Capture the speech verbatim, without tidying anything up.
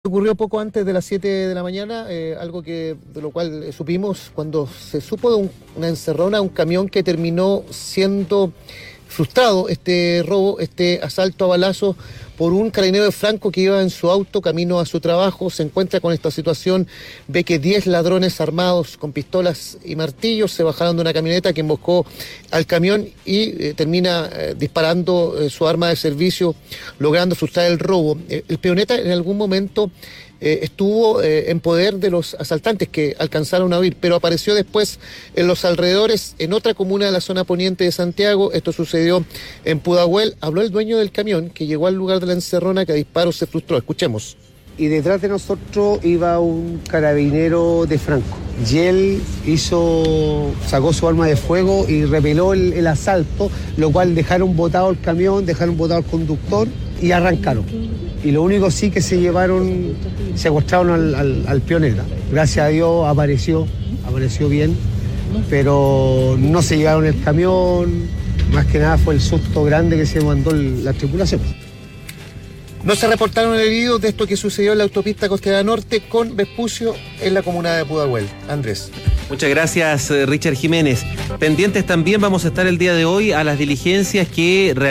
Ocurrió poco antes de las siete de la mañana, eh, algo que de lo cual eh, supimos cuando se supo de un, una encerrona, un camión que terminó siendo frustrado este robo, este asalto a balazos por un carabinero de Franco que iba en su auto camino a su trabajo. Se encuentra con esta situación, ve que diez ladrones armados con pistolas y martillos se bajaron de una camioneta que emboscó al camión y eh, termina eh, disparando eh, su arma de servicio, logrando frustrar el robo. Eh, el peoneta en algún momento Eh, estuvo eh, en poder de los asaltantes que alcanzaron a huir, pero apareció después en los alrededores, en otra comuna de la zona poniente de Santiago. Esto sucedió en Pudahuel. Habló el dueño del camión, que llegó al lugar de la encerrona, que a disparos se frustró. Escuchemos. Y detrás de nosotros iba un carabinero de Franco. Y él hizo, sacó su arma de fuego y repeló el, el asalto, lo cual dejaron botado el camión, dejaron botado el conductor y arrancaron. Y lo único sí que se llevaron, secuestraron al, al, al pionero. Gracias a Dios apareció, apareció bien, pero no se llevaron el camión. Más que nada fue el susto grande que se mandó el, la tripulación. No se reportaron heridos de esto que sucedió en la autopista Costera Norte con Vespucio en la comuna de Pudahuel. Andrés. Muchas gracias, Richard Jiménez. Pendientes también vamos a estar el día de hoy a las diligencias que realizamos